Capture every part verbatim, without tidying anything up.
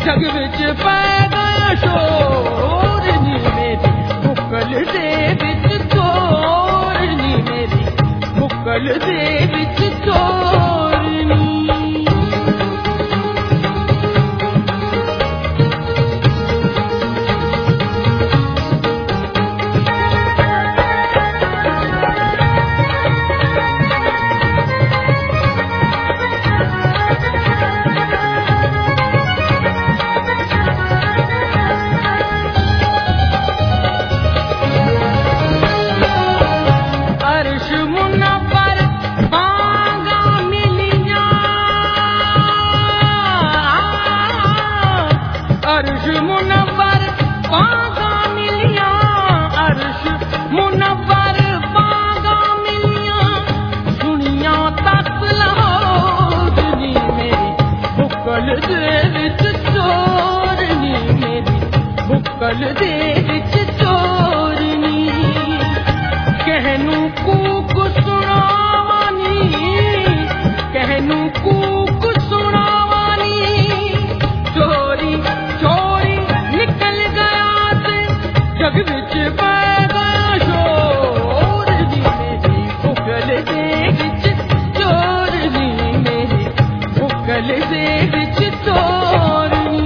जग विच पै गया शोर नी मेरी बुकल दे विच चोर नी मेरी बुकल दे विच चोर नी बुकल दे विच चोरनी कहनू कूक सुनावानी कहनू कूक सुनावानी चोरी चोरी निकल गया से जग विच पै गया शोर नी मेरी बुकल दे विच चोरनी मेरी बुकल दे विच चोरनी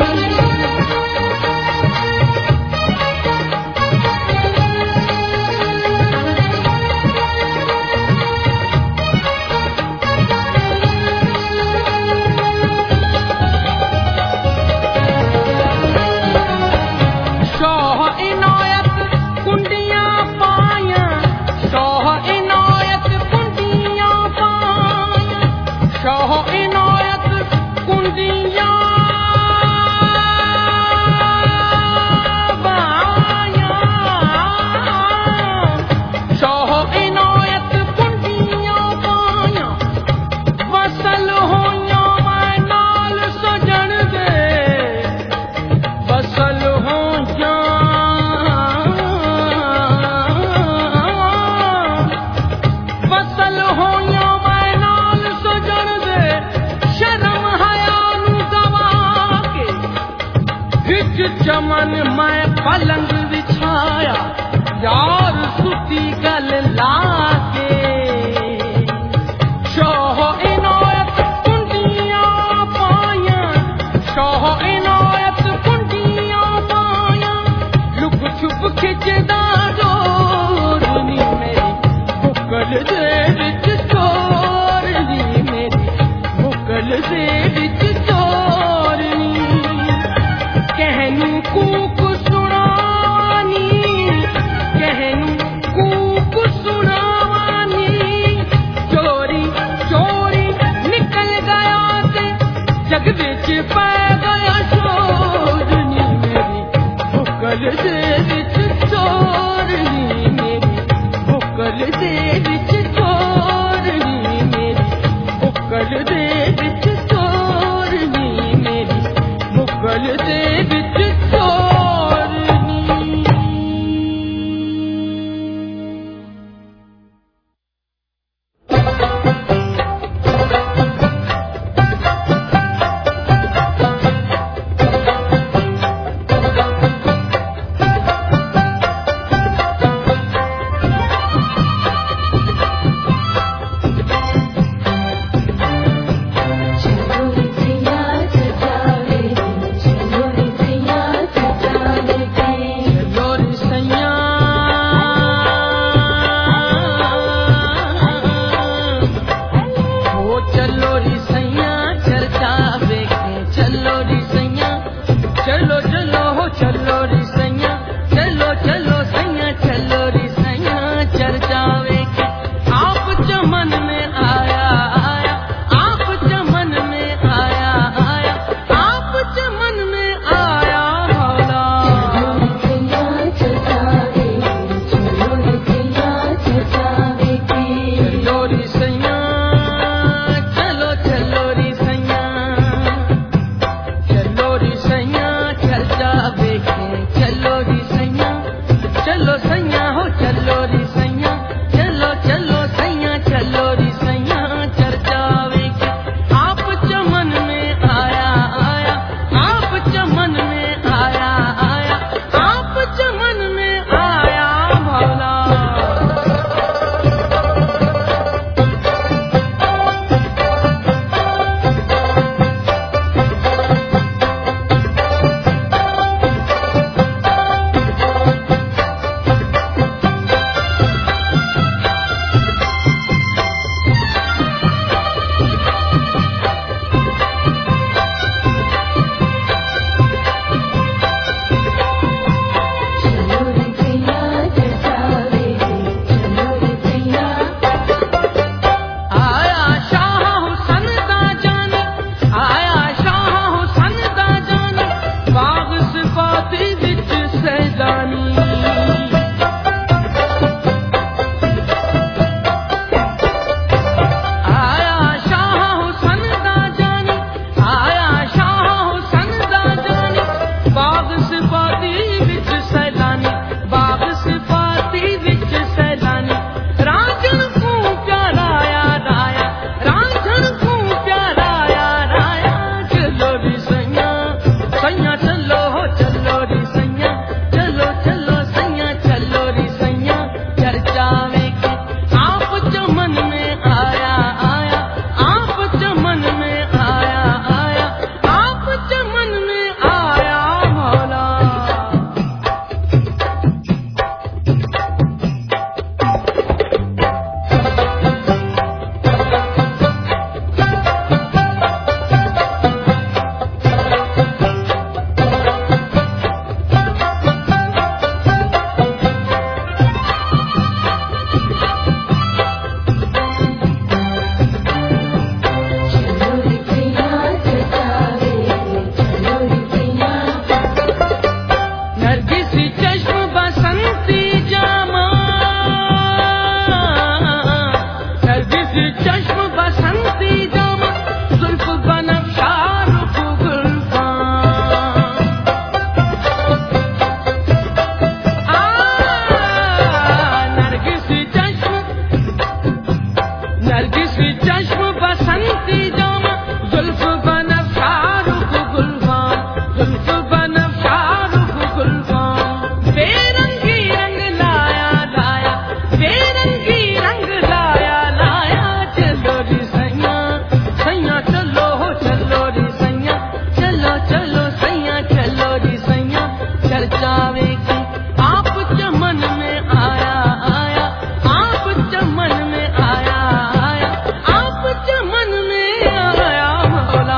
चमन मैं पलंग बिछाया यार सुती गल लाके शोह इनायत कुंडियां पाया शोह इनायत कुंडियां पाया लुक छुप खिचदा जोर नी मेरी बुकल दे विच चोर नी मेरी बुकल दे विच चोर नी कहनू कूक सुनावानी कहनू कूक सुनावानी चोरी चोरी निकल गया से जग विच पै गया शोर नी मेरी बुकल दे विच चोर नी मेरी बुकल दे विच चोर नी मेरी बुकल दे विच चोर नी मेरी बुकल दे विच चलो री सैया चर्चावे की आप चमन में आया आया आप चमन में आया आया आप चमन में आया भोला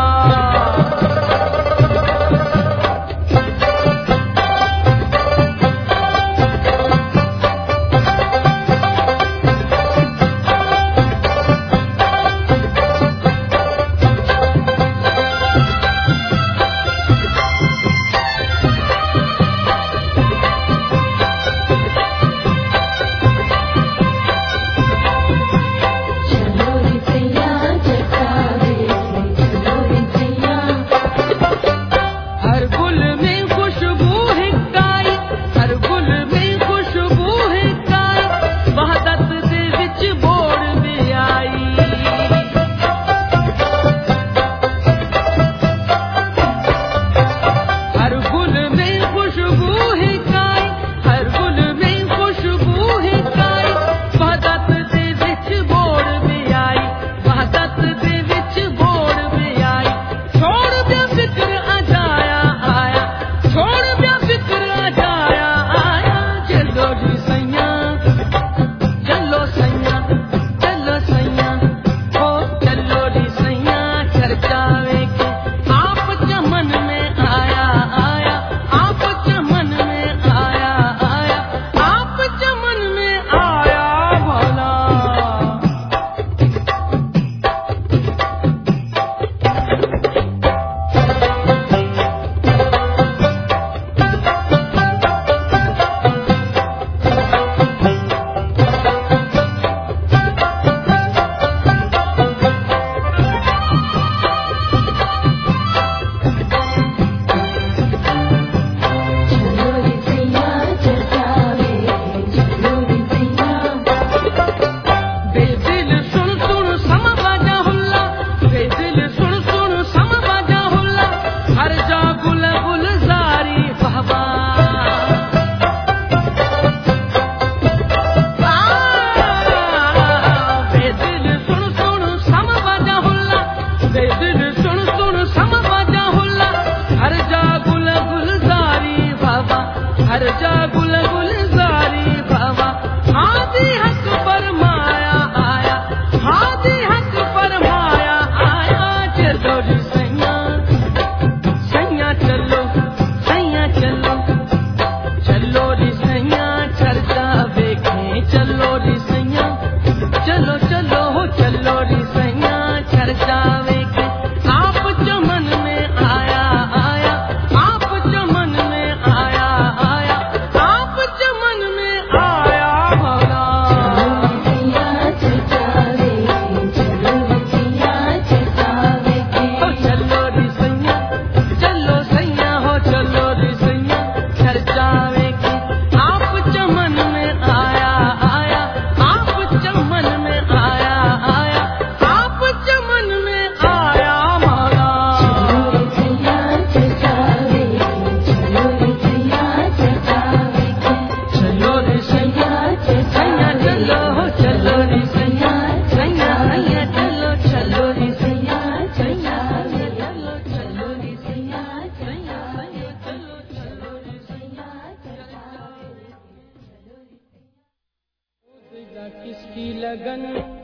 किसकी लगन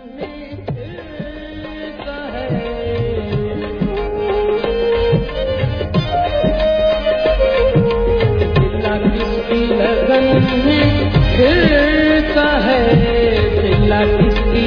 में फिरता है दिला किसकी लगन में फिरता है दिला किसकी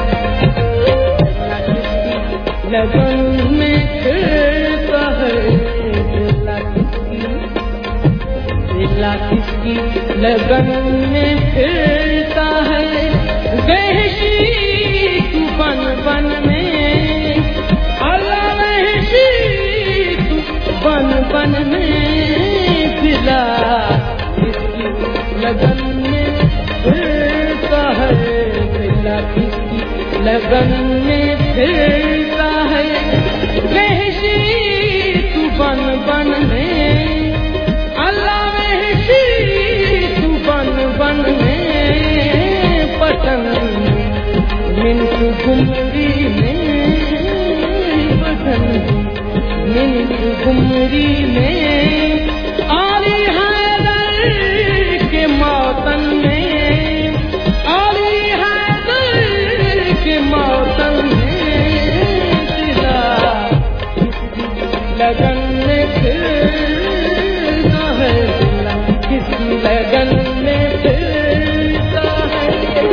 लगन में फिरता है दिला किसकी दिला किसकी लगन में फिरता है वहशी तू बन बन में अल्लाह वहशी तू बन बन में दिला किसकी लगन में फिरता है दिला किसकी लगन में फिरता है वहशी तू बन बन में अल्लाह वहशी तू बन बन में पतन मिनटू गुमरी में पतन मिनटू घुमरी में आली हैदर के मौतन में, आली हैदर के मौतन में दिला लगन में फिरता है, दिला किसी लगन में फिरता है।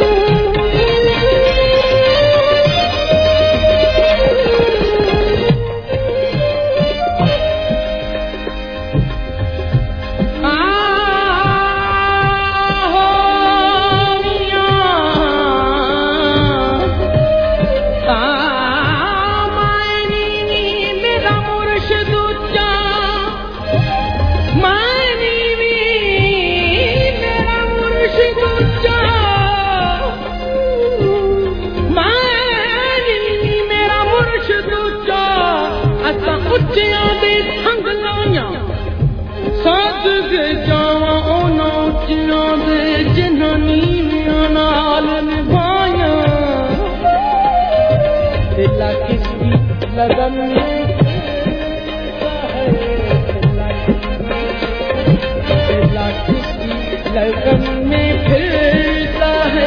लगन में फिरता है, दिला किसी लगन में फिरता है।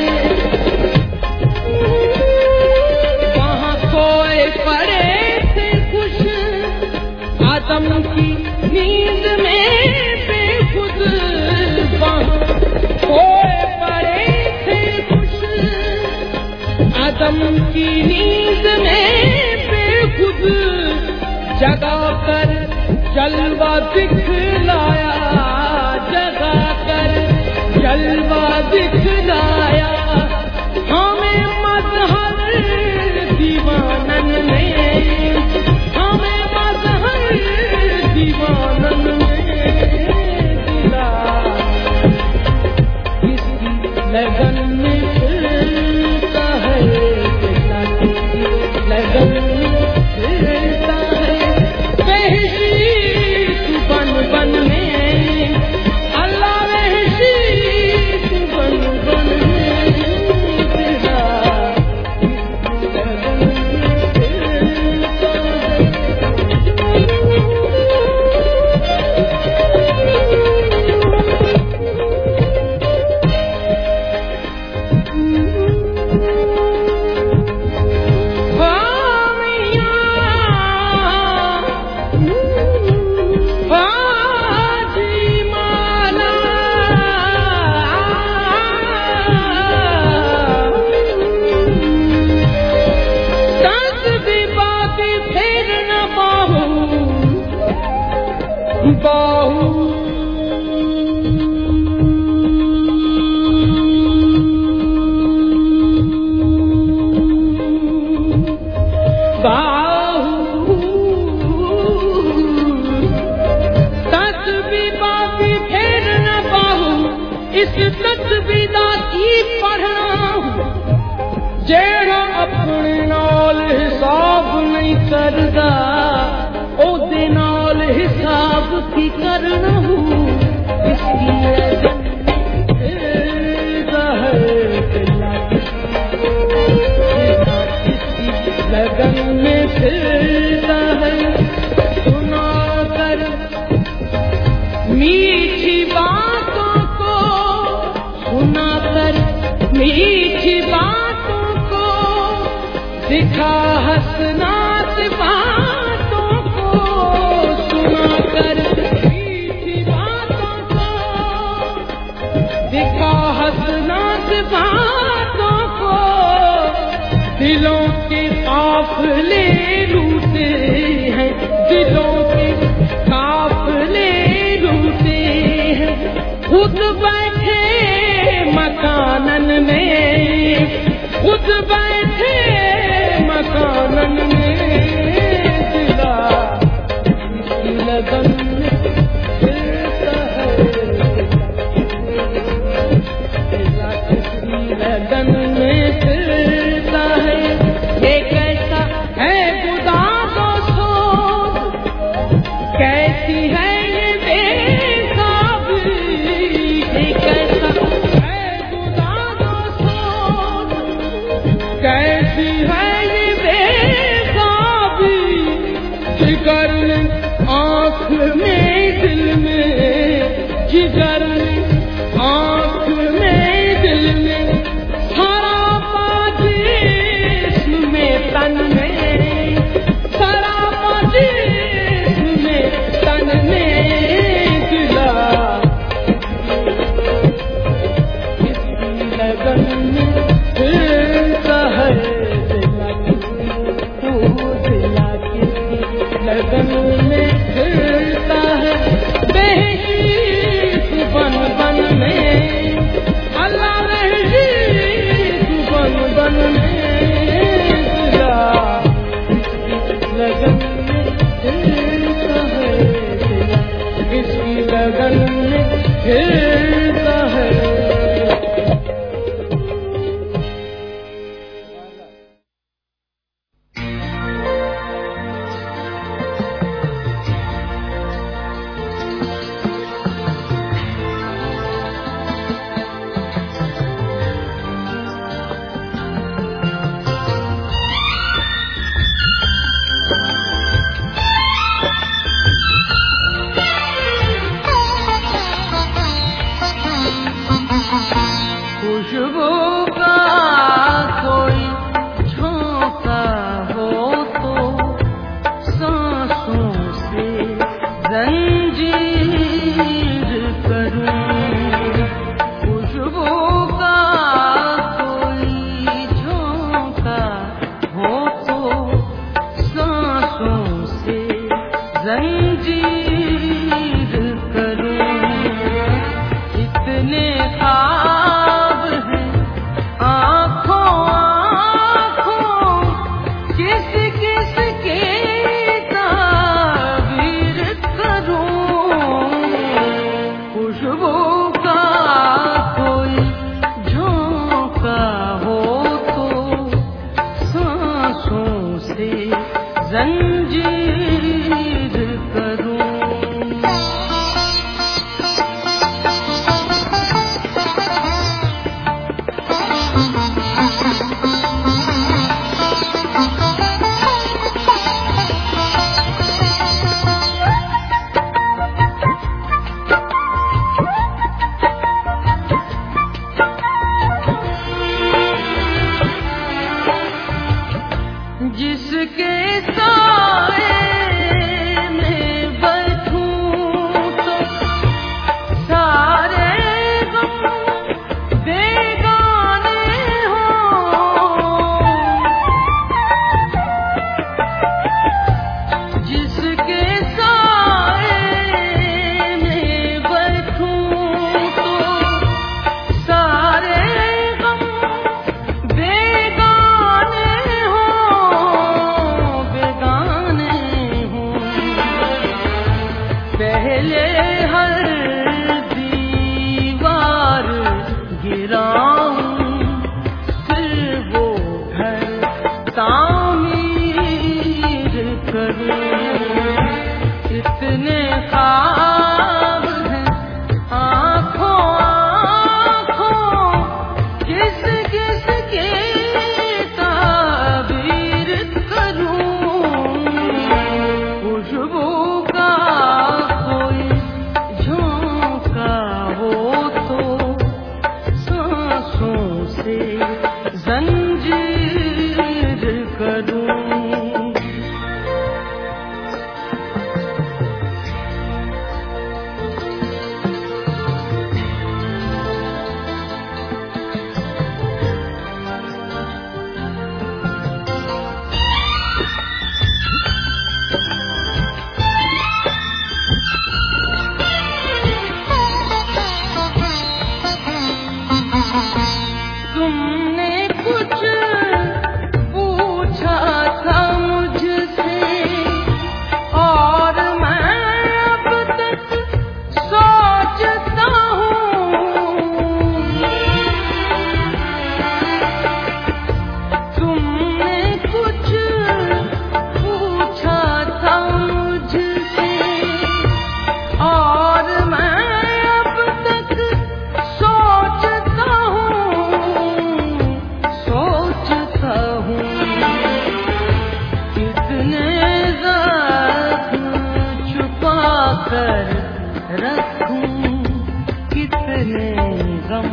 वहाँ कोई पड़े थे खुश आदम की नींद में बेखुद, वहाँ कोई पड़े थे खुश आदम की नींद में खुद जगा कर जलवा दिखलाया, जगा कर जलवा दिखलाया हमें मजहर दीवानन ने, हमें मजहर दीवानन ने दिला किसी लगन में फिरता है, दिला किसी लगन दिखा हसनात बातों को, सुना कर मीठी बातों को, दिखा हसनात बातों को, दिलों के काफिले लूटे हैं, दिलों के काफिले लूटे हैं, खुद बैठे मकानन में, खुद बैठे मकानन में दिला किसी लगन में फिरता है, दिला किसी लगन में फिरता है। ये कैसा है खुदा दोस्तों, कैसी है ये बेसाबी, ये कैसा है खुदा दोस्तों, कैसी है जिगर ने लगन में फिरता है। खुशबू का कोई झोंका हो तो सांसों से जंजीर करूं। खुशबू का कोई झोंका हो तो सांसों से जंजीर करूं। इतने ख्वाब हैं आँखों आँखों, किस किस के ताबीर करूं। खुशबू का कोई झोंका हो तो सांसों से जंजीर करूं। जिसके साए में बैठूं तो सारे गम बेगाने हों। जिसके साए में बैठूं तो सारे गम बेगाने पहले हर दीवार गिराऊं, फिर वो घर तामीर करूं। इतने ख्वाब हैं आँखों आँखों, किस किस के ताबीर करूं। खुशबू का कोई झोंका हो तो सांसों से जंजीर करूं। तुमने कुछ पूछा था मुझसे और मैं अब तक सोचता हूँ। तुमने कुछ पूछा था मुझसे और मैं अब तक सोचता सोचता हूँ। कितने ज़ख्म छुपा कर रखूं, कितने गम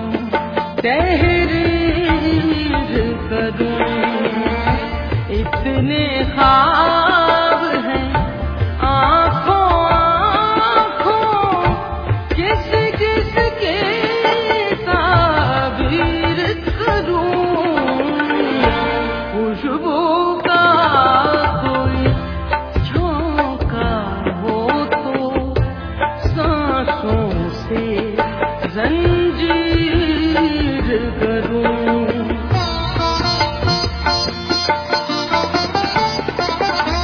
तहरीर करूं। इतने ख्वाब हैं आँखों आँखों, किस किस के ताबीर करूं। खुशबू का कोई झोंका हो तो सांसों से जंजीर करूं।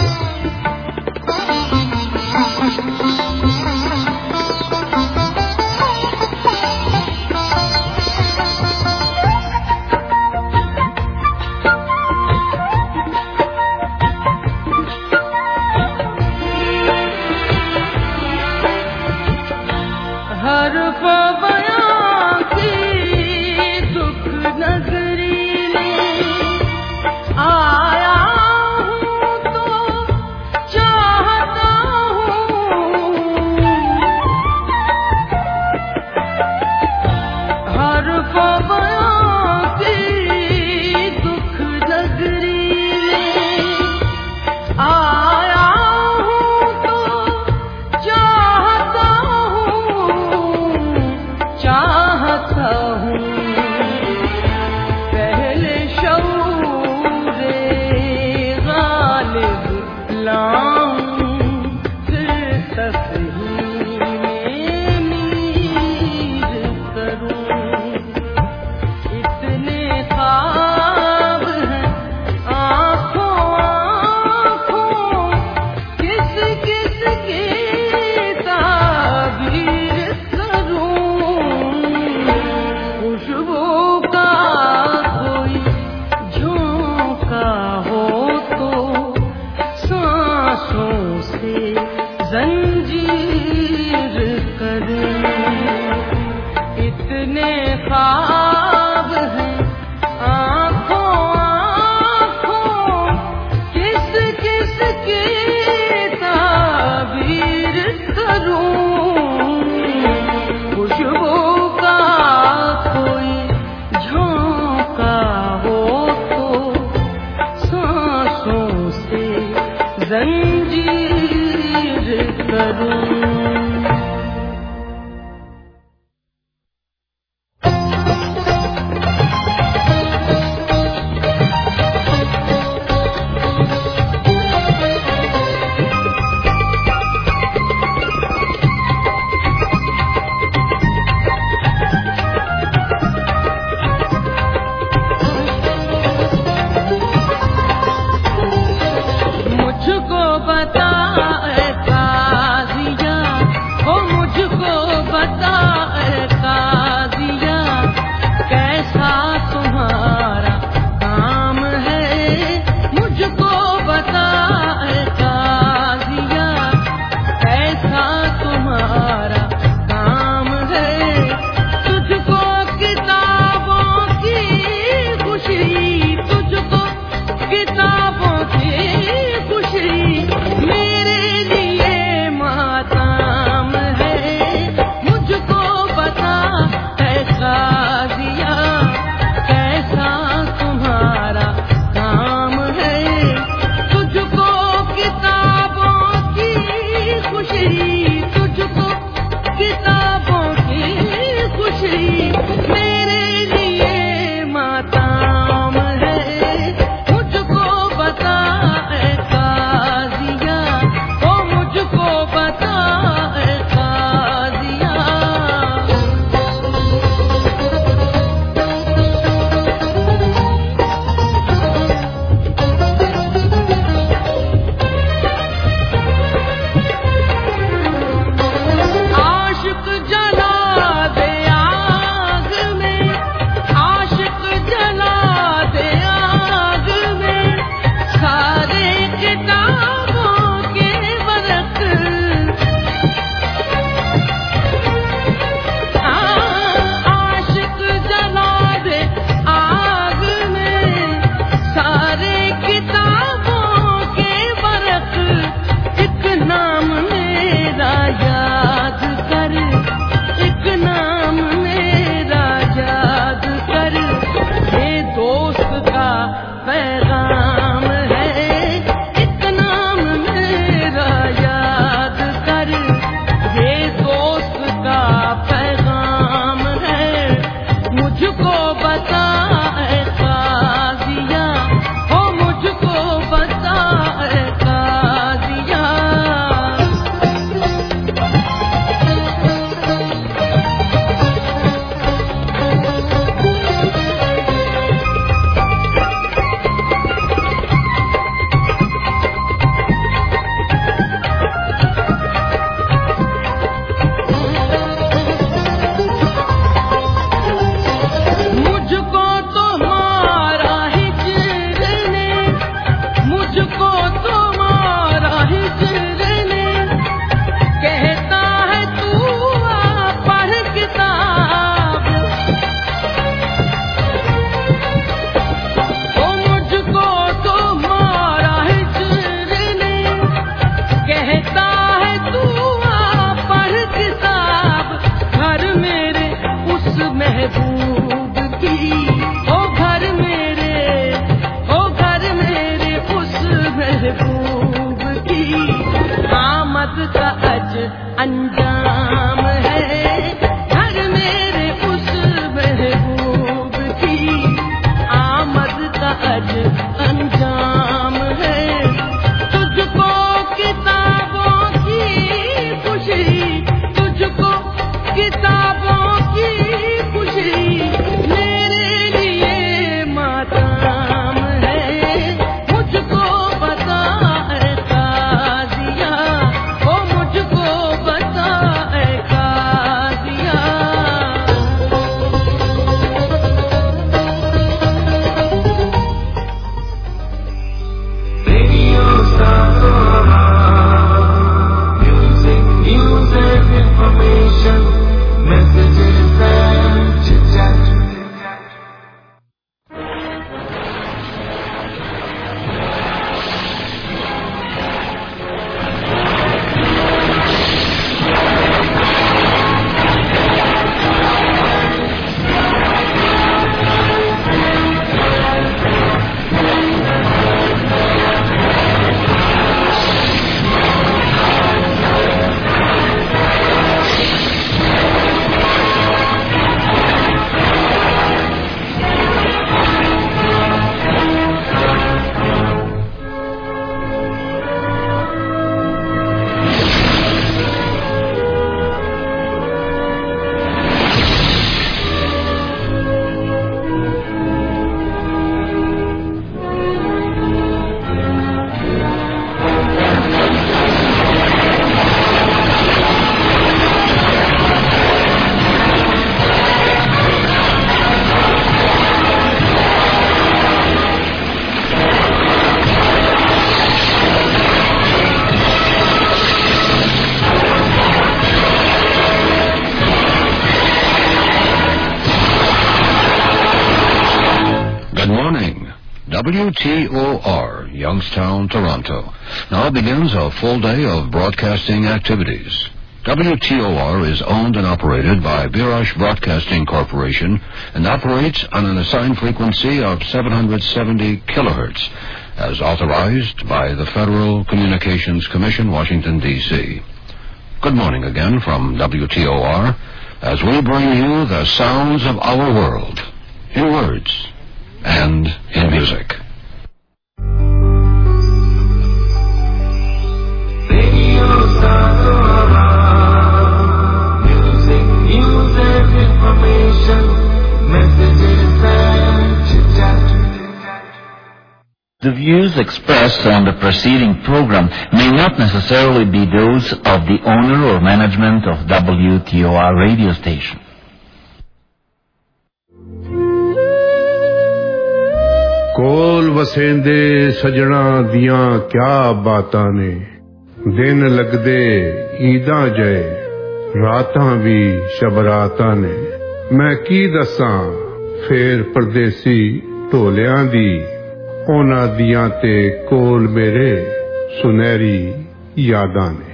मुझको बता ऐ काज़िया, कैसा तुम्हारा काम है, मुझको बता ऐ काज़िया, कैसा तुम्हारा काम है। तुझको किताबों की खुशी, तुझको किताबों की खुशी, मेरे लिए मातम है, मुझको बता ऐ काज़िया, कैसा तुम्हारा काम है। तुझको किताबों की खुशी, तुझको किताबों की खुशी, मेरे लिए मातम है, मुझको बता ऐ काज़िया, ओ मुझको बता ऐ काज़िया। आशिक जला दे आग में, आशिक जला दे आग में, सारे किताबों के वर्क। आशिक जला दे आग में, सारे किताबों के वर्क। एक नाम मेरा याद कर, एक नाम मेरा याद कर, ये दोस्त का पैगाम है। एक नाम मेरा याद कर, ये दोस्त का पैगाम है, मुझको बता ऐ काज़िया, हो मुझको बता ऐ काज़िया। मुझको तुम्हारा हिज्र ने, मुझको तुम्हारा हिज्र ने, कहता है तू आ पढ़ किताब। ओ मुझको तुम्हारा हिज्र ने, कहता है तू आ पढ़ किताब। घर मेरे उस महबूब की, ओ घर मेरे, ओ घर मेरे उस महबूब की, आमद का अज अंजाम है। घर मेरे उस महबूब की, आमद का अज अंजाम है। तुझको किताबों की खुशी, तुझको किताबों की खुशी, मेरे लिए मातम है, मुझको बता ऐ काज़िया, ओ मुझको बता ऐ काज़िया। W T O R, Youngstown, Toronto, now begins a full day of broadcasting activities. W T O R is owned and operated by Birash Broadcasting Corporation and operates on an assigned frequency of seven hundred seventy kilohertz, as authorized by the Federal Communications Commission, Washington, D C Good morning again from W T O R, as we bring you the sounds of our world, in words and in music. The views expressed on the preceding program may not necessarily be those of the owner or management of W T O R radio station. ਕੋਲ ਵਸੇਂਦੇ ਸਜਣਾ ਦੀਆਂ ਕਿਆ ਬਾਤਾਂ ਨੇ ਦਿਨ ਲੱਗਦੇ ਈਦਾਂ ਜਏ ਰਾਤਾਂ ਵੀ ਸ਼ਬਰਾਤਾਂ ਨੇ ਮੈਂ ਕੀ ਦੱਸਾਂ ਫੇਰ ਪਰਦੇਸੀ ਢੋਲਿਆਂ ਦੀ ਉਹਨਾਂ ਦੀਆਂ ਤੇ ਕੋਲ ਮੇਰੇ ਸੁਨਹਿਰੀ ਯਾਦਾਂ ਨੇ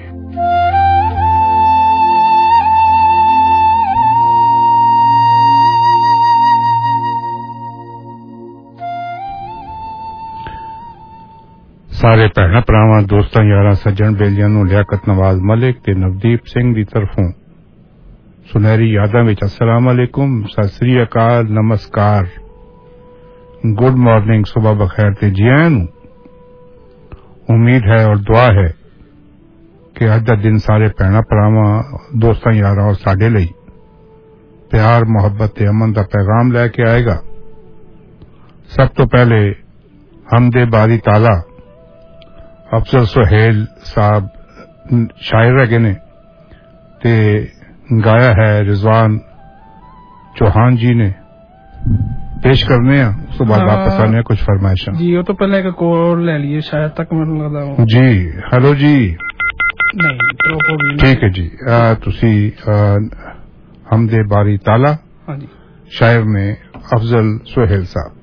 ਸਾਰੇ ਭੈਣਾਂ ਭਰਾਵਾਂ ਦੋਸਤਾਂ ਯਾਰਾਂ ਸੱਜਣ ਬੇਲੀਆਂ ਨੂੰ ਲਿਆਕਤ ਨਵਾਜ਼ ਮਲਿਕ ਤੇ ਨਵਦੀਪ ਸਿੰਘ ਦੀ ਤਰਫੋਂ ਸੁਨਹਿਰੀ ਯਾਦਾਂ ਵਿੱਚ ਅਸਲਾਮ ਅਲੈਕੁਮ, ਸਤਿ ਸ੍ਰੀ ਅਕਾਲ, ਨਮਸਕਾਰ, गुड मॉर्निंग, सुबह बखैर ते जी आयां नूं। उम्मीद है और दुआ है कि अज दा दिन सारे भैणां भरावां दोस्तां यारां और साडे लई प्यार मोहब्बत ते अमन दा पैगाम लैके आएगा। सब तो पहले हमदे बारी ताला अफजल सुहेल साहब शायर रहे ने ते गाया है रिजवान चौहान जी ने, पेश करने हैं, उसके बाद वापस आने हैं कुछ फरमाइशें। जी वो तो पहले एक कॉल ले लिए शायद तक मैं लगदा हूं जी। हेलो जी। नहीं ड्रॉप हो गई। ठीक है जी। तुसी हमदे बारी ताला, हाँ जी, शायर में अफजल सुहेल साहब।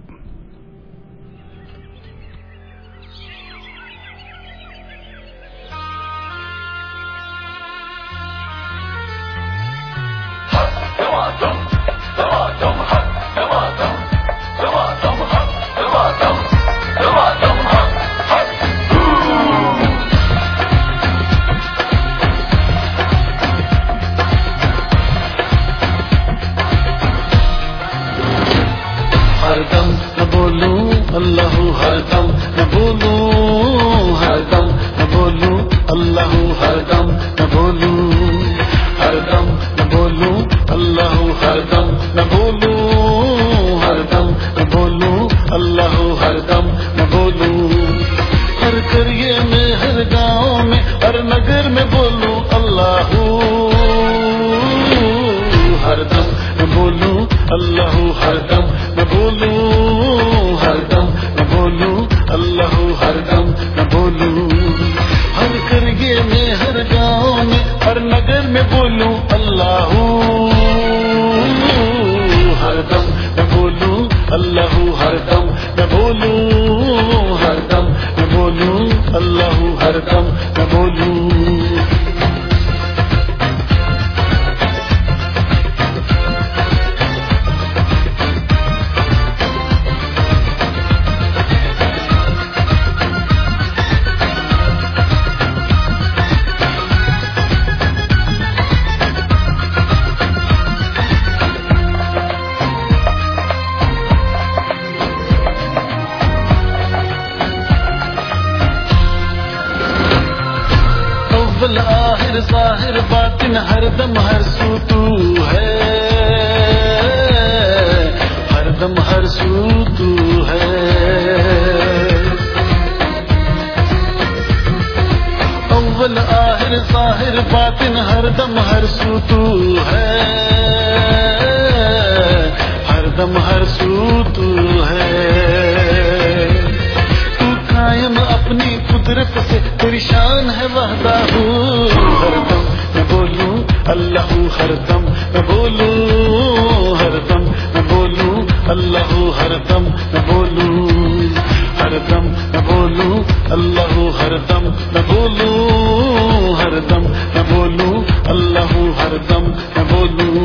हरदम मैं बोलूं अल्लाह हरदम मैं बोलूं हरदम मैं बोलूं अल्लाह हरदम मैं बोलूं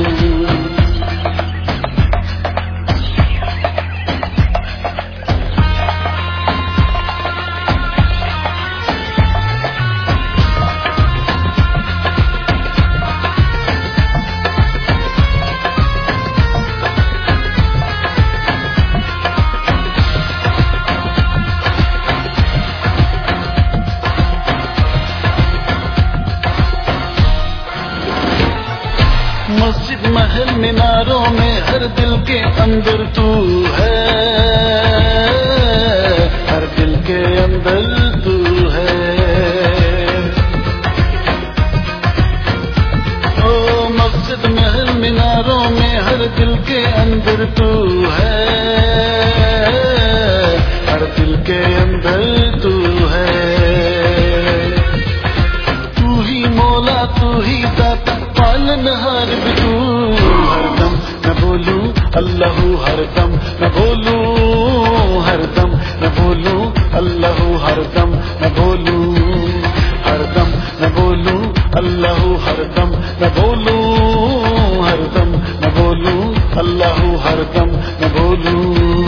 मस्जिद महल मीनारों में हर दिल के अंदर तू है हर दिल के अंदर तू है ओ मस्जिद महल मीनारों में हर दिल के अंदर तू है हर दिल के अंदर तू है तू ही मौला तू ही दाता पालनहार भी तू हरदम मैं बोलूं अल्लाह हरदम मैं बोलूं हरदम मैं बोलूं अल्लाह हरदम मैं बोलूं हरदम मैं बोलूं अल्लाह हरदम मैं बोलूं हरदम मैं बोलूं अल्लाह हरदम मैं बोलूं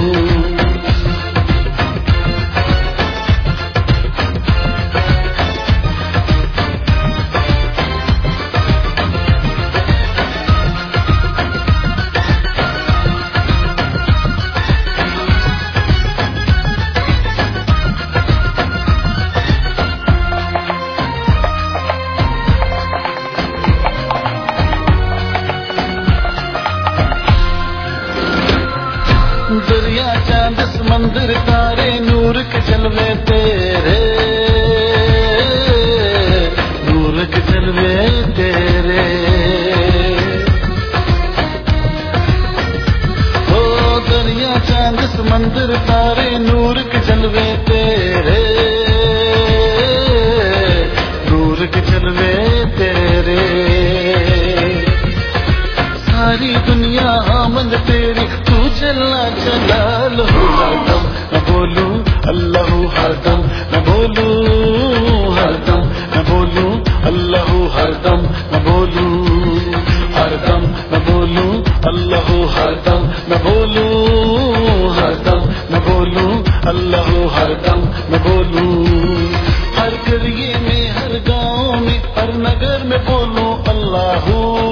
दरिया चांद समंदर तारे नूर के जलवे तेरे नूर के जलवे तेरे ओ दरिया चांद समंदर तारे नूर के जलवे तेरे नूर के जलवे तेरे सारी दुनिया आमद तेरी तू चलना चला लो हरदम मैं बोलूं अल्लाह हरदम मैं बोलूं हरदम मैं बोलूं अल्लाह हरदम मैं बोलूं हरदम मैं बोलूं अल्लाह हरदम मैं बोलूं हरदम मैं बोलूं अल्लाह हरदम मैं बोलूं हर करिए में हर गाँव में हर नगर में बोलूं अल्लाह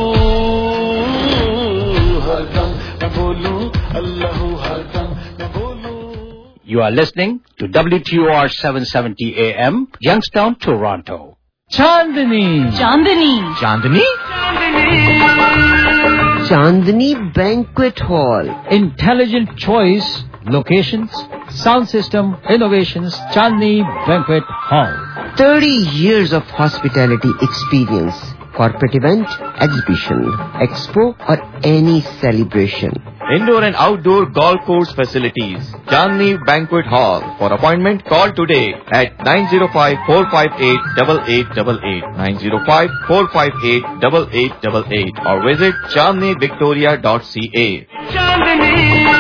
You are listening to W T O R seven seventy A M, Youngstown, Toronto. Chandni. Chandni. Chandni? Chandni Banquet Hall. Intelligent choice, locations, sound system, innovations, Chandni Banquet Hall. thirty years of hospitality experience. Corporate event, exhibition, expo or any celebration. Indoor and outdoor golf course facilities. Chandni Banquet Hall. For appointment, call today at nine zero five, four five eight, eight eight eight eight, nine zero five, four five eight, eight eight eight eight or visit chandni victoria dot c a. Chandni.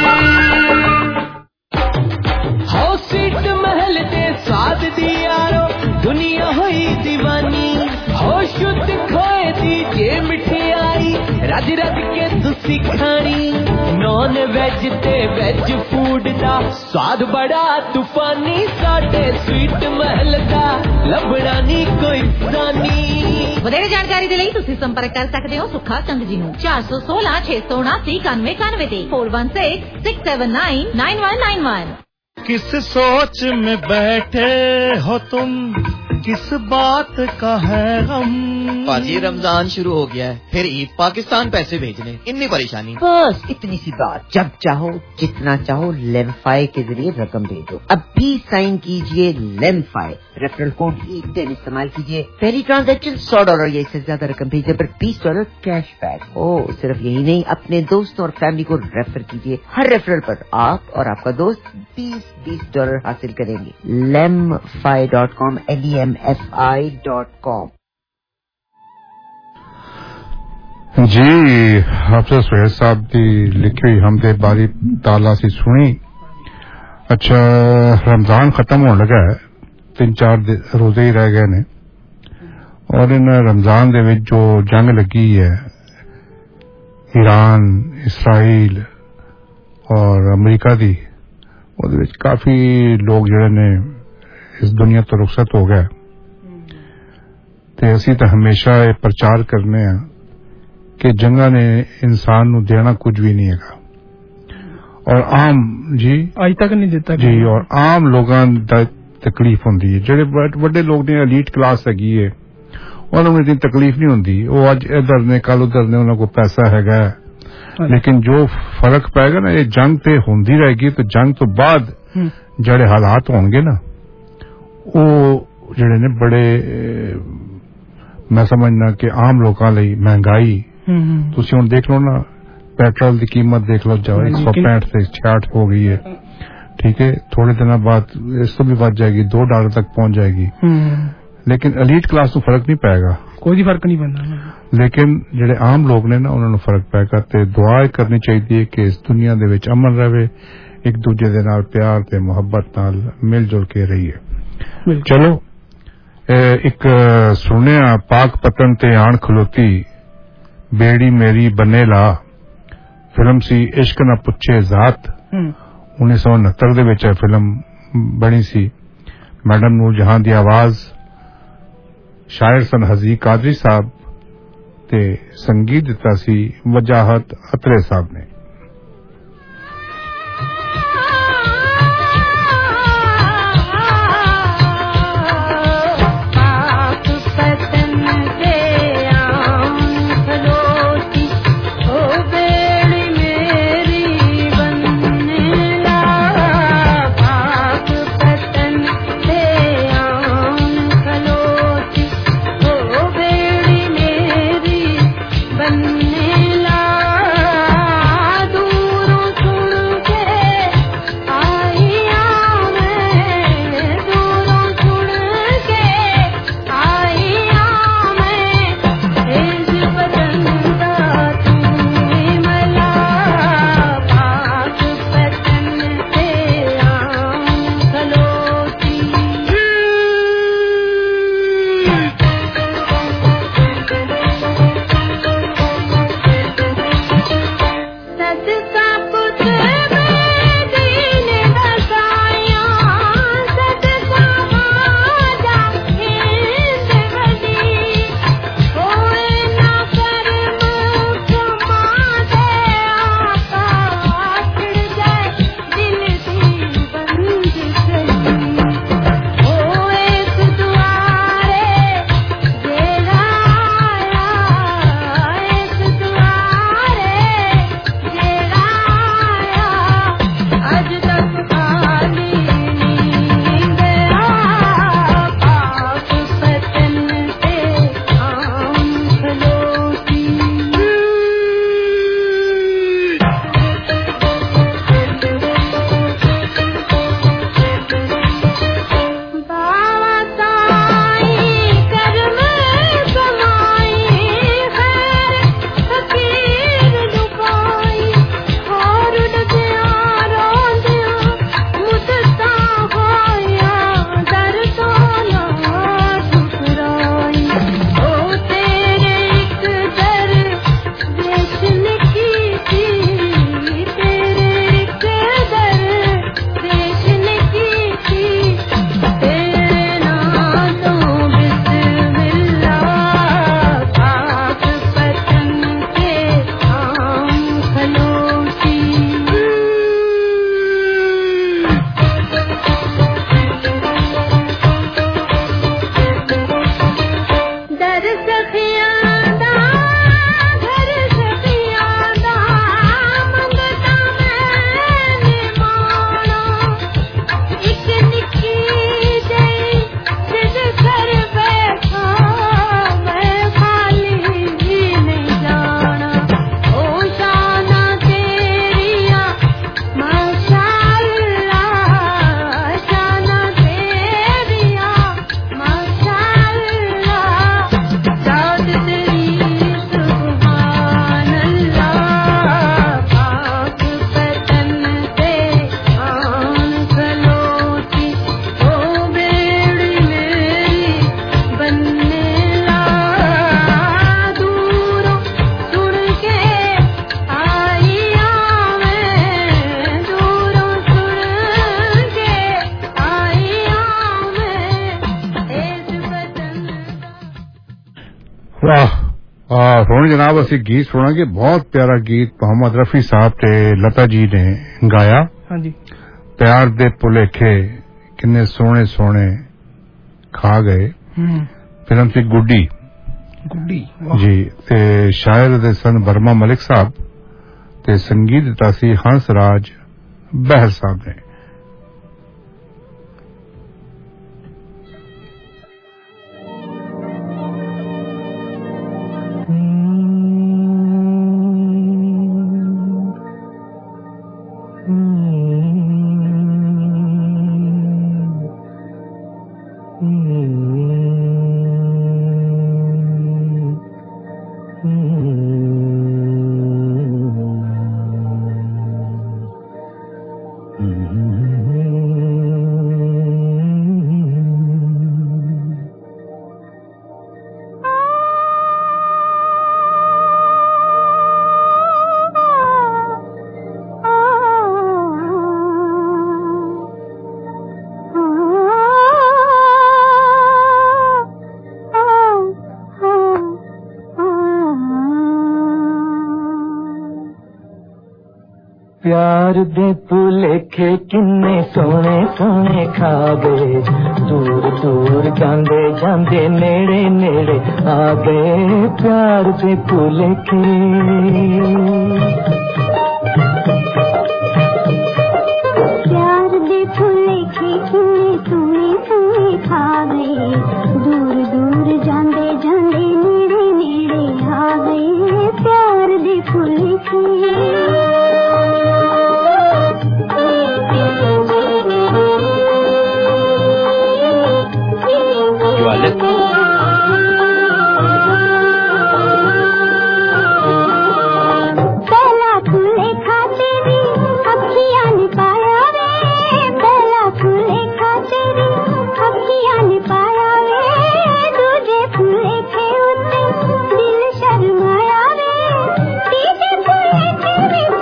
हो सीट महल दे स्वाद दियारो दुनिया होई दीवानी हो शुद्ध खोए दी जे मिठाई रज रज के तुसी खानी नॉन वेज ते वेज फूड दा स्वाद बड़ा तूफानी साडे स्वीट महल दा लभड़ा नी कोई सानी ਵਧੇਰੇ ਜਾਣਕਾਰੀ ਦੇ ਲਈ ਤੁਸੀਂ ਸੰਪਰਕ ਕਰ ਸਕਦੇ ਹੋ ਸੁੱਖਾ ਚੰਦ ਜੀ ਨੂੰ ਚਾਰ ਸੌ ਸੋਲਾਂ ਛੇ ਸੌ ਉਨਾਸੀ ਇਕਾਨਵੇਂ ਇਕਾਨਵੇਂ ਤੇ four one six, six seven nine, nine one nine one। किस सोच में बैठे हो तुम किस बात का है गम पाजी रमजान शुरू हो गया है फिर ईद पाकिस्तान पैसे भेजने इतनी परेशानी बस इतनी सी बात जब चाहो जितना चाहो लेमफाई के जरिए रकम भेजो अभी साइन कीजिए Lemfi referral code E ten इस्तेमाल कीजिए पहली ट्रांजैक्शन सौ डॉलर या इससे ज्यादा रकम भेजने पर बीस डॉलर कैश बैक हो सिर्फ यही नहीं अपने दोस्तों और फैमिली को रेफर कीजिए हर रेफरल पर आप और आपका दोस्त बीस बीस डॉलर हासिल करेंगे Lemfi dot com L E M F I dot com. जी आपसे सुहेल साहब की लिखी हुई हमदे बारी ताला सी सुनी अच्छा, रमजान खत्म होने लगा है, तीन चार रोजे ही रह गए ने और इन रमजान दे विच जो जंग लगी है ईरान, इसराइल और अमेरिका दी, ਉਹਦੇ ਵਿੱਚ ਕਾਫੀ ਲੋਕ ਜਿਹੜੇ ਨੇ ਇਸ ਦੁਨੀਆ ਤੋਂ ਰੁਖਸਤ ਹੋ ਗਏ ਤੇ ਅਸੀਂ ਤਾਂ ਹਮੇਸ਼ਾ ਇਹ ਪ੍ਰਚਾਰ ਕਰਨੇ ਆ ਕਿ ਜੰਗਾਂ ਨੇ ਇਨਸਾਨ ਨੂੰ ਦੇਣਾ ਕੁਝ ਵੀ ਨਹੀਂ ਹੈਗਾ ਔਰ ਆਮ ਜੀ ਅੱਜ ਤੱਕ ਨਹੀਂ ਦਿੱਤਾ ਜੀ ਔਰ ਆਮ ਲੋਕਾਂ ਦਾ ਤਕਲੀਫ ਹੁੰਦੀ ਹੈ ਜਿਹੜੇ ਵੱਡੇ ਲੋਕ ਨੇ ਐਲੀਟ ਕਲਾਸ ਹੈਗੀ ਹੈ ਉਹਨਾਂ ਨੂੰ ਇਤਨੀ ਤਕਲੀਫ ਨਹੀਂ ਹੁੰਦੀ ਉਹ ਅੱਜ ਇਧਰ ਨੇ ਕੱਲ ਉਧਰ ਨੇ ਉਹਨਾਂ ਕੋਲ ਪੈਸਾ ਹੈਗਾ लेकिन जो फर्क पैगा ना ये जंग ते होंदी रहेगी तो जंग तो बाद जड़े हालात होंगे ना वो जड़े ने बड़े मैं समझना कि आम लोगों ਲਈ महंगाई ਤੁਸੀਂ ਹੁਣ देख लो ना पेट्रोल की कीमत देख लो जाओ एक सौ पैंठ से छियाठ हो गई है ठीक है थोड़े दिनों बाद इस तो भी बढ़ जाएगी दो डॉलर तक पहुंच जाएगी लेकिन एलीट क्लास ਨੂੰ फर्क नहीं पएगा कोई फर्क नहीं पैंदा लेकिन ਜਿਹੜੇ ਆਮ ਲੋਕ ਨੇ ਨਾ ਉਹਨਾਂ ਨੂੰ ਫਰਕ ਪੈਗਾ ਤੇ ਦੁਆ ਕਰਨੀ ਚਾਹੀਦੀ ਹੈ ਕਿ ਇਸ ਦੁਨੀਆ ਦੇ ਵਿੱਚ ਅਮਨ ਰਹੇ ਇੱਕ ਦੂਜੇ ਦੇ ਨਾਲ ਪਿਆਰ ਤੇ ਮੁਹੱਬਤ ਨਾਲ ਮਿਲ ਜੁਲ ਕੇ ਰਹੀਏ ਚਲੋ ਇੱਕ ਸੁਣਿਆ ਪਾਕ ਪਤਨ ਤੇ ਆਣ ਖਲੋਤੀ ਬੇੜੀ ਮੇਰੀ ਬੰਨੇ ਲਾ ਫਿਲਮ ਸੀ ਇਸ਼ਕ ਨਾ ਪੁੱਛੇ ਜ਼ਾਤ उन्नीस सौ उनहत्तर ਦੇ ਵਿੱਚ ਇਹ ਫਿਲਮ ਬਣੀ ਸੀ ਮੈਡਮ ਨੂਰ ਜਹਾਂ ਦੀ ਆਵਾਜ਼ शायर सन हजी कादरी साहब ते संगीत दिता सी वजाहत अतरे साहब ने बनने ला ਹੁਣ ਜਨਾਬ ਅਸੀਂ ਗੀਤ ਸੁਣਾਂਗੇ ਬਹੁਤ ਪਿਆਰਾ ਗੀਤ ਮੁਹੰਮਦ ਰਫੀ ਸਾਹਿਬ ਤੇ ਲਤਾ ਜੀ ਨੇ ਗਾਇਆ ਹਾਂਜੀ ਪਿਆਰ ਦੇ ਭੁਲੇਖੇ ਕਿੰਨੇ ਸੋਹਣੇ ਸੋਹਣੇ ਖਾ ਗਏ ਫਿਲਮ ਸੀ ਗੁੱਡੀ ਗੁੱਡੀ ਜੀ ਤੇ ਸ਼ਾਇਰ ਦੇ ਸਨ ਬਰਮਾ ਮਲਿਕ ਸਾਹਿਬ ਤੇ ਸੰਗੀਤ ਦਿੱਤਾ ਸੀ ਹੰਸ ਰਾਜ ਬਹਿਰ ਸਾਹਿਬ ਨੇ प्यार दे भुलेखे किन्ने सोने सोने खा गए दूर दूर जांदे जांदे नेड़े नेड़े आ गए प्यार दे भुलेखे प्यार दे भुलेखे किन्ने सोने सोने खा गए दूर दूर जांदे जांदे नेड़े नेड़े आ गए प्यार दे भुलेखे पहला फूले खाते रे अखियां ने पाया रे पहला फूले खाते रे अखियां ने पाया रे दूजे फूले थे उते दिल शर्माया रे तीजे फूले थे विच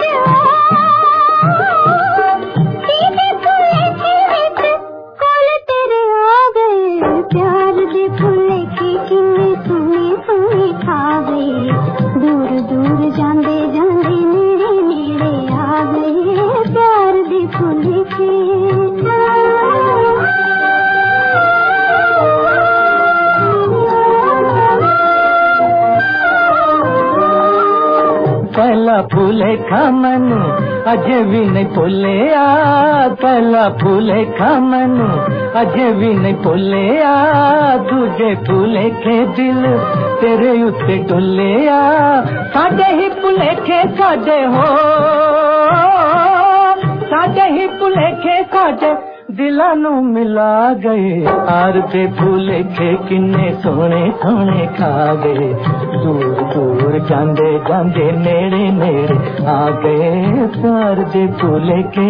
तीजे फूले थे विच कोल तेरे आ गए प्यार दे फूले के किन्ने सोने सोने खा गए दूर दूर जांदे जांदे नेड़े नेड़े आ गए प्यार दे फूले के पहला फूले खा मैनू अजे भी नहीं भुले आ पहला फूले खा मैनू अजे भी नहीं भुले आ दूजे फूले के दिल तेरे उत्ते डुले आ साडे ही भुलेखे साडे हो साडे ही भुलेखे साडे दिलां नू मिला गए आर दे भुलेखे किन्ने सोने सोने खा गए दूर दूर जांदे जांदे नेड़े नेड़े आ गए प्यार दे भुलेखे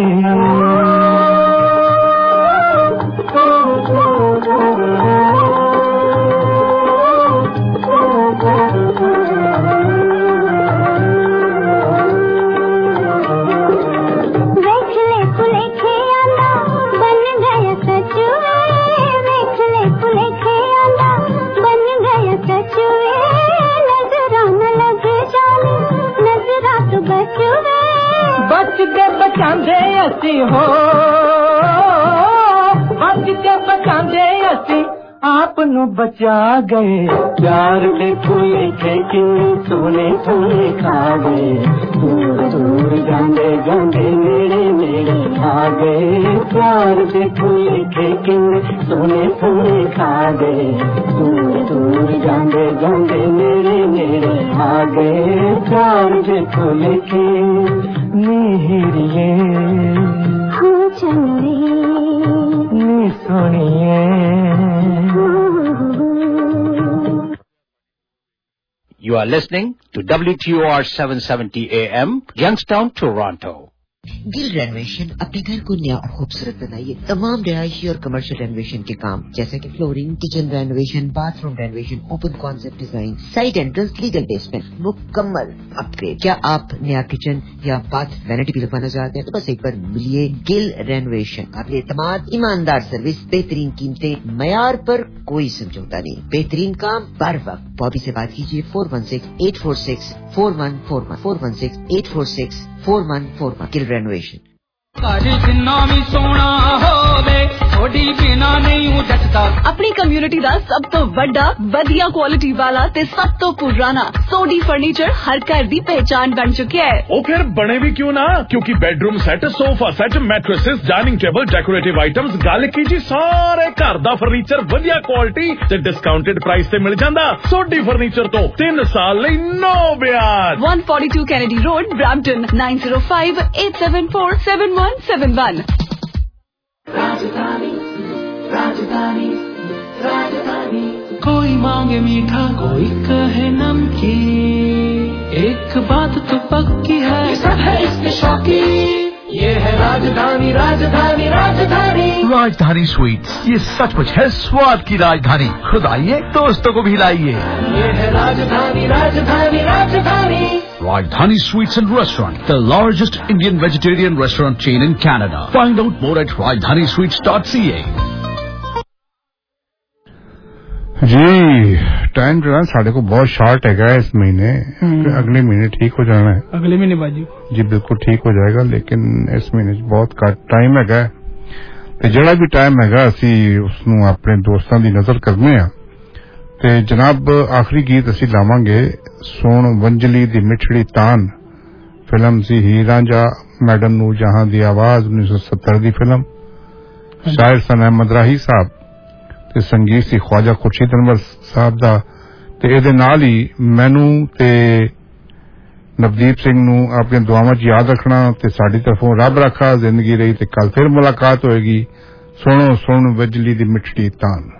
बचते बचांदे असी हो बचते बचांदे असी आप नु बचा गए प्यार के भुलेखे किन्ने सोने सोने खा गए दूर दूर जांदे जांदे नेड़े नेड़े आ गए प्यार के भुलेखे किन्ने सोने सोने खा गए दूर दूर जांदे जांदे नेड़े नेड़े आ गए प्यार के भुलेखे नीहिरिए हाँ चंदे नी सोनिए You are listening to W T O R seven seventy A M, Youngstown, Toronto. Gill renovation अपने घर को नया और खूबसूरत बनाइए। तमाम रिहायशी और कमर्शियल रेनोवेशन के काम जैसे कि flooring, kitchen renovation, bathroom renovation, open concept design, side entrance, legal basement, मुकम्मल अपग्रेड। क्या आप नया किचन या बाथ वैनिटी भी लगवाना चाहते हैं तो बस एक बार मिलिए गिल रेनोवेशन। काबिल एतमाद, ईमानदार सर्विस, बेहतरीन कीमतें, मयार पर कोई समझौता नहीं, बेहतरीन काम बर वक्त। बॉबी से बात कीजिए four one six eight four six four one four one four one six eight four six four one four one Gill renovation. अपनी कम्युनिटी ਦਾ ਸਭ ਤੋਂ ਵੱਡਾ ਵਧੀਆ ਕੁਆਲਿਟੀ ਵਾਲਾ ਤੇ ਸਭ ਤੋਂ ਪੁਰਾਣਾ ਸੋਡੀ ਫਰਨੀਚਰ ਹਰ ਘਰ ਦੀ ਪਹਿਚਾਨ ਬਣ ਚੁੱਕਿਆ ਹੈ। ਉਹ ਫਿਰ ਬਣੇ ਵੀ ਕਿਉਂ ਨਾ, ਕਿਉਂਕਿ bedroom set, sofa set, mattresses, dining table, decorative items, ਗੱਲ ਕੀ ਜੀ ਸਾਰੇ ਘਰ ਦਾ ਫਰਨੀਚਰ ਵਧੀਆ ਕੁਆਲਿਟੀ ਤੇ ਡਿਸਕਾਊਂਟਡ ਪ੍ਰਾਈਸ ਤੇ ਮਿਲ ਜਾਂਦਾ। ਸੋਡੀ ਫਰਨੀਚਰ ਤੋਂ ਤਿੰਨ ਸਾਲ ਲਈ ਨੋ ਵਿਆਜ। one forty-two Kennedy Road, Brampton, nine zero five eight seven four seven one seven one। राजधानी राजधानी राजधानी, कोई मांगे मीठा कोई कहे नमकीन, एक बात तो पक्की है ये सब है इसके शौकीन, ये है राजधानी राजधानी राजधानी राजधानी स्वीट्स, ये सचमुच है स्वाद की राजधानी। खुद आइए, दोस्तों को भी लाइए। ये है राजधानी राजधानी राजधानी Rajdhani Sweets and Restaurant, the largest Indian vegetarian restaurant chain in Canada. Find out more at rajdhani sweets dot c a। जी टाइम जो है साढ़े को बहुत शॉर्ट है इस महीने, अगले महीने ठीक हो जाना है। अगले महीने बाजी जी बिल्कुल ठीक हो जाएगा, लेकिन इस महीने बहुत घट टाइम है ते जड़ा भी टाइम है असी उसनू अपने दोस्तों की नजर करने आ। ते जनाब आखिरी गीत असी लावांगे सोन वंजली दी मिठड़ी तान फिल्म सी हीर रांझा, मैडम नूर जहां दी आवाज उन्नीस सौ सत्तर दी फिल्म, शायर सन अहमद राही साहब ते संगीत सी ख्वाजा खुर्शीद अनवर साहब दा। ते इहदे नाल ही मैनू ते नवदीप सिंह नू अपनी दुआवां च याद रखना ते साडी तरफों रब रखा जिंदगी रही ते कल फिर मुलाकात होएगी। सुनो सुन वंजली दी मिठड़ी तान।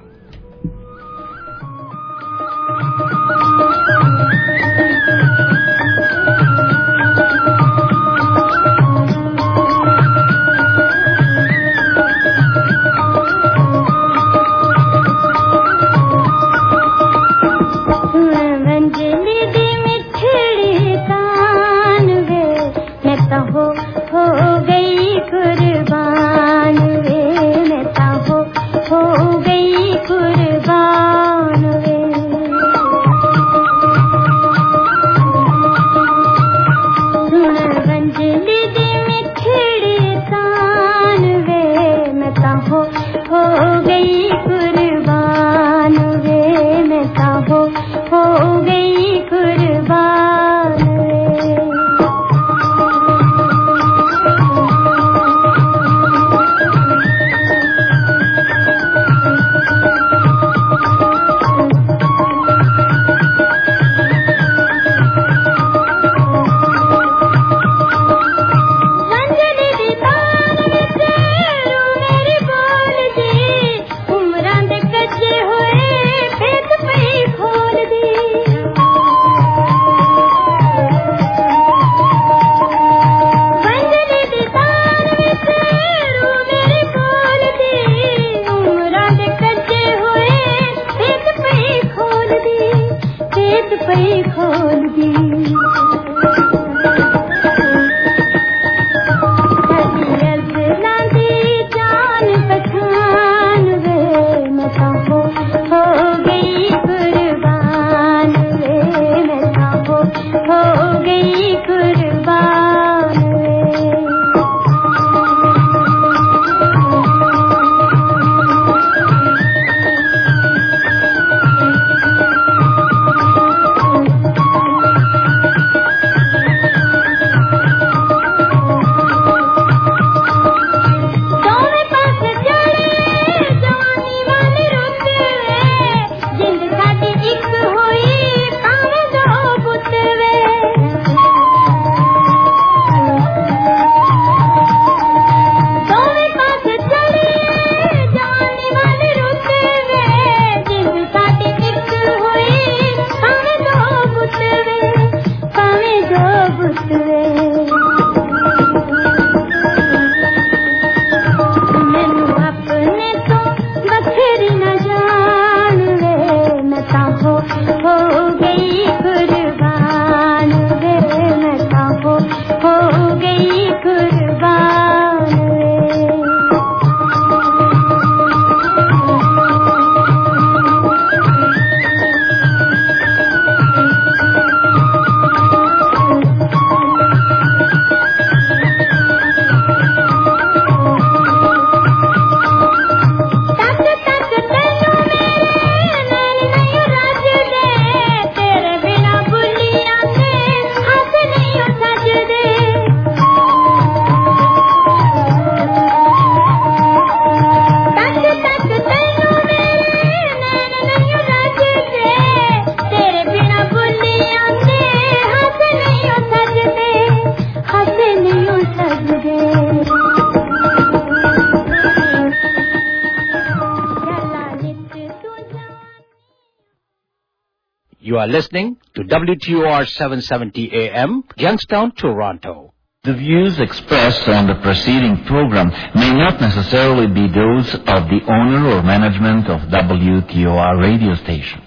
You are listening to W T O R seven seventy A M, Youngstown, Toronto. The views expressed on the preceding program may not necessarily be those of the owner or management of W T O R radio station.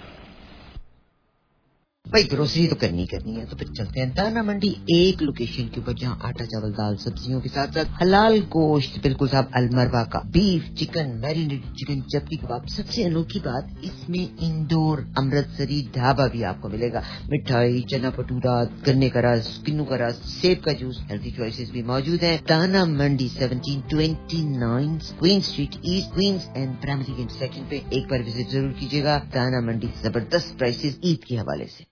भाई grocery तो करनी करनी है, तो फिर चलते हैं दाना मंडी, एक लोकेशन के ऊपर जहाँ आटा चावल दाल सब्जियों के साथ साथ हलाल गोश्त, बिल्कुल साहब अलमरवा का बीफ, चिकन, मैरिनेटेड चिकन, चपटी कबाब। सबसे अनोखी बात, इसमें इंदौर अमृतसरी ढाबा भी आपको मिलेगा। मिठाई, चना भटूरा, गन्ने का रस, किन्नू का रस, सेब का जूस, हेल्थी चॉइसेस भी मौजूद है। Dana Mandi seventeen twenty nine Queen Street East, Queens and primary gate section पे एक बार विजिट जरूर कीजिएगा। दाना मंडी, जबरदस्त प्राइसेस ईद के हवाले से।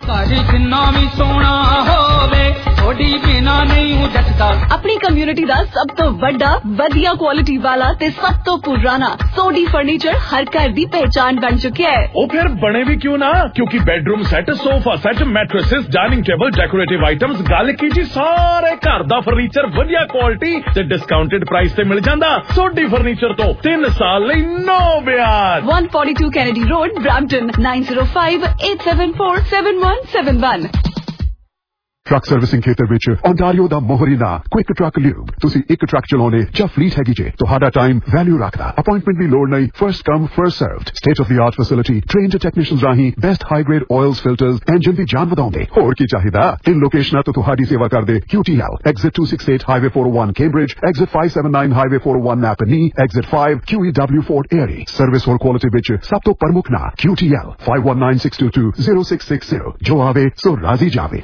अपनी कम्युनिटी का सब तो बड़ा वधिया क्वालिटी वाला ते सब तो पुराना सोडी फर्नीचर हर घर की पहचान बन चुके हैं। ओ फिर बने भी क्यों ना, क्योंकि bedroom set, sofa set, mattresses, dining table, decorative items, गल कीजिए सारे घर दा फर्नीचर वधिया क्वालिटी ते डिस्काउंटेड प्राइस ते मिल जांदा। सोडी फर्नीचर तो तीन साल लई नो ब्याज। one forty-two Kennedy Road, Brampton, nine zero five eight seven four seven one seven one। Truck servicing ਖੇਤਰ ਵਿੱਚ ਓਨਟਾਰੀਓ ਦਾ ਮੋਹਰੀ ਨਾਂ ਕੁਇਕ ਟਰੱਕ ਲਿਊਬ। ਤੁਸੀਂ ਇੱਕ ਟਰੱਕ ਚਲਾਉਣੇ ਜਾਂ ਫਲੀਟ ਹੈਗੀ ਜੇ, ਤੁਹਾਡਾ ਟਾਈਮ ਵੈਲਿਊ ਰੱਖਦਾ। ਅਪਾਇੰਟਮੈਂਟ ਦੀ ਲੋੜ ਨਹੀਂ, first come first served. State of the art facility, trained technicians ਰਾਹੀਂ best high grade oils, filters, engine ਦੀ ਜਾਨ ਵਧਾਉਂਦੇ। ਹੋਰ ਕੀ ਚਾਹੀਦਾ? ਤਿੰਨ ਲੋਕੇਸ਼ਨਾਂ ਤੋਂ ਤੁਹਾਡੀ ਸੇਵਾ ਕਰਦੇ Q T L, exit two sixty-eight highway four oh one Cambridge, exit five seventy-nine highway four oh one Napanee, exit five Q E W Fort Erie। Service ਹੋਰ ਕੁਆਲਿਟੀ ਵਿੱਚ ਸਭ ਤੋਂ ਪ੍ਰਮੁੱਖ ਨਾਂ Q T L, five one nine six two two zero six six zero। ਜੋ ਆਵੇ ਸੋ ਰਾਜ਼ੀ ਜਾਵੇ।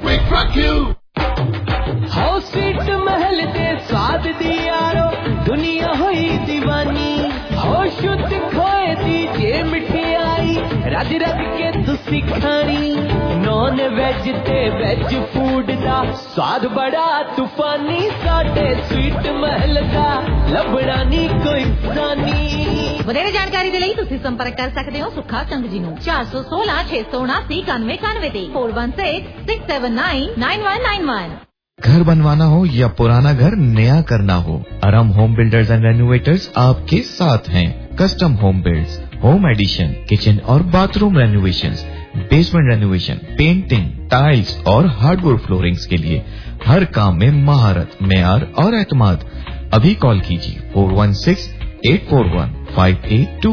हाउ स्वीट महल ते स्वाद दी यारो दुनिया हुई दीवानी। हो शुद्ध खोए दी जे मिठाई रज रज के तुसी खानी। नॉन वेज ते वेज फूड दा स्वाद बड़ा तूफानी। साडे स्वीट महल दा लभड़ा नी कोई सानी। ਵਧੇਰੇ ਜਾਣਕਾਰੀ ਦੇ ਲਈ ਤੁਸੀਂ ਸੰਪਰਕ ਕਰ ਸਕਦੇ ਹੋ ਸੁੱਖਾ ਚੰਦ ਜੀ ਨੂੰ ਚਾਰ ਸੌ ਸੋਲਾਂ ਛੇ ਸੌ ਉਨਾਸੀ ਇਕਾਨਵੇਂ ਇਕਾਨਵੇਂ ਤੇ four one six six seven nine nine one nine one। घर बनवाना हो या पुराना घर नया करना हो, Aram home builders and renovators आपके साथ हैं। Custom home builds, home addition, kitchen और bathroom renovations, basement renovation, painting, tiles और हार्डवुड फ्लोरिंग्स के लिए हर काम में महारत, मेयार और एतमाद। अभी कॉल कीजिए four one six eight four one five eight two